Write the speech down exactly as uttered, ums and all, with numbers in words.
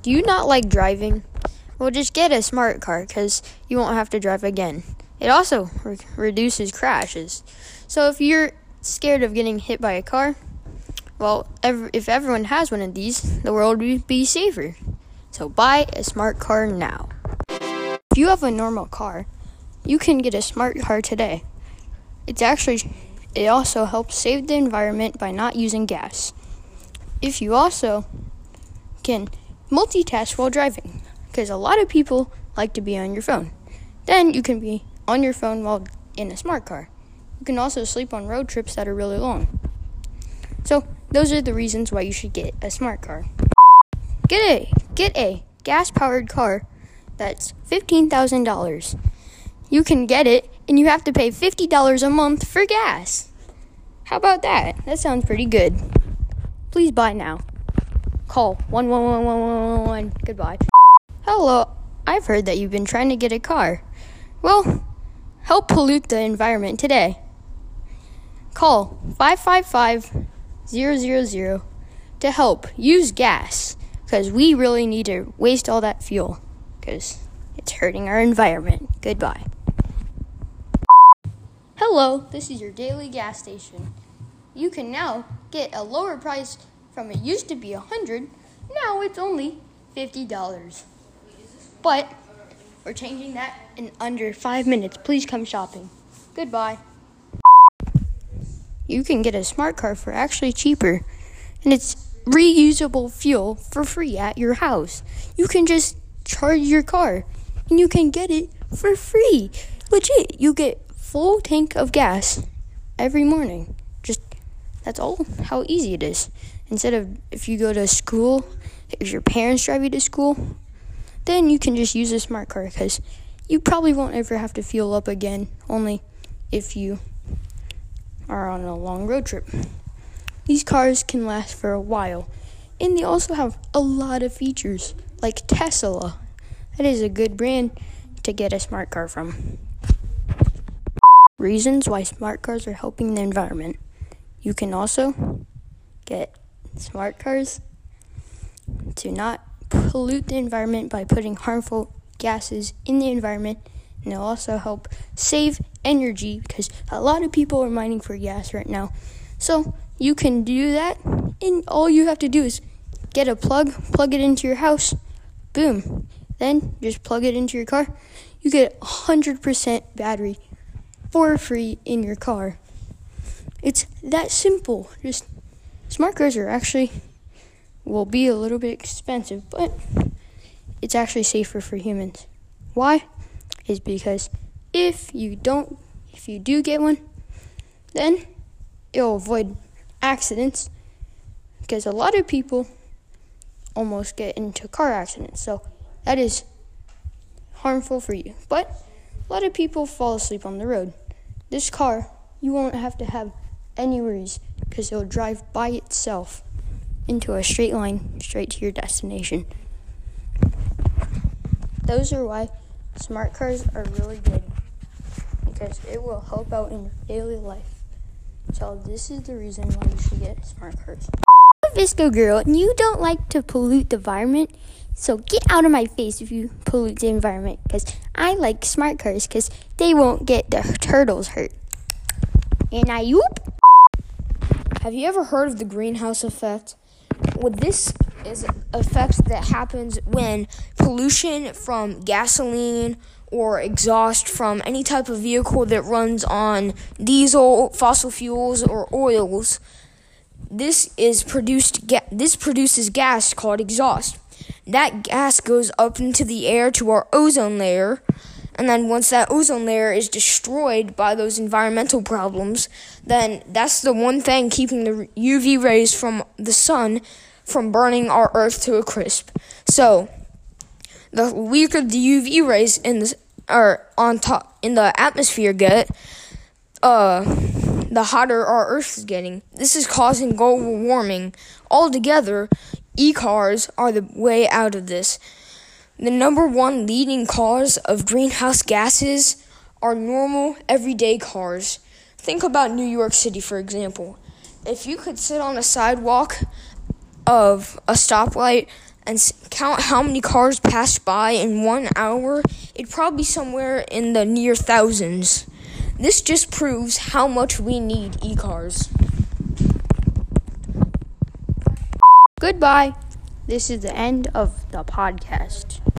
Do you not like driving? Well, just get a smart car because you won't have to drive again. It also re- reduces crashes. So if you're scared of getting hit by a car, well, ev- if everyone has one of these, the world would be safer. So buy a smart car now. If you have a normal car, you can get a smart car today. It's actually, it also helps save the environment by not using gas. If you also can multitask while driving, because a lot of people like to be on your phone. Then you can be on your phone while in a smart car. You can also sleep on road trips that are really long. So those are the reasons why you should get a smart car. Get a get a gas-powered car that's fifteen thousand dollars. You can get it, and you have to pay fifty dollars a month for gas. How about that? That sounds pretty good. Please buy now. Call one one one one one one one. Goodbye. Hello, I've heard that you've been trying to get a car. Well, help pollute the environment today. Call five five five zero zero zero to help. Use gas, because we really need to waste all that fuel, because it's hurting our environment. Goodbye. Hello, this is your daily gas station. You can now get a lower price from it used to be one hundred dollars. Now it's only fifty dollars. But we're changing that in under five minutes. Please come shopping. Goodbye. You can get a smart car for actually cheaper, and it's reusable fuel for free at your house. You can just charge your car, and you can get it for free. Legit, you get full tank of gas every morning. Just, that's all how easy it is. Instead of if you go to school, if your parents drive you to school, then you can just use a smart car, because you probably won't ever have to fuel up again, only if you are on a long road trip. These cars can last for a while, and they also have a lot of features, like Tesla. That is a good brand to get a smart car from. Reasons why smart cars are helping the environment. You can also get smart cars to not pollute the environment by putting harmful gases in the environment, and they'll also help save energy, because a lot of people are mining for gas right now. So you can do that, and all you have to do is get a plug, plug it into your house, boom. Then just plug it into your car. You get one hundred percent battery for free in your car. It's that simple. Just smart cars are actually will be a little bit expensive, but it's actually safer for humans. Why? Is because if you don't, if you do get one, then it'll avoid accidents, because a lot of people almost get into car accidents, so that is harmful for you. But a lot of people fall asleep on the road. This car, you won't have to have any worries, because it'll drive by itself into a straight line straight to your destination. Those are why smart cars are really good, because it will help out in your daily life. So this is the reason why you should get smart cars. I'm a Visco girl, and you don't like to pollute the environment, so get out of my face if you pollute the environment, because I like smart cars, because they won't get the turtles hurt. And I whoop. Have you ever heard of the greenhouse effect? Well, this is an effect that happens when pollution from gasoline or exhaust from any type of vehicle that runs on diesel, fossil fuels, or oils. This is produced. Ga- this produces gas called exhaust. That gas goes up into the air to our ozone layer, and then once that ozone layer is destroyed by those environmental problems, then that's the one thing keeping the U V rays from the sun from burning our earth to a crisp. So, the weaker the U V rays in the or on top in the atmosphere get, uh, the hotter our earth is getting. This is causing global warming. Altogether, e-cars are the way out of this. The number one leading cause of greenhouse gases are normal, everyday cars. Think about New York City, for example. If you could sit on a sidewalk of a stoplight and count how many cars passed by in one hour, it'd probably be somewhere in the near thousands. This just proves how much we need e-cars. Goodbye. This is the end of the podcast.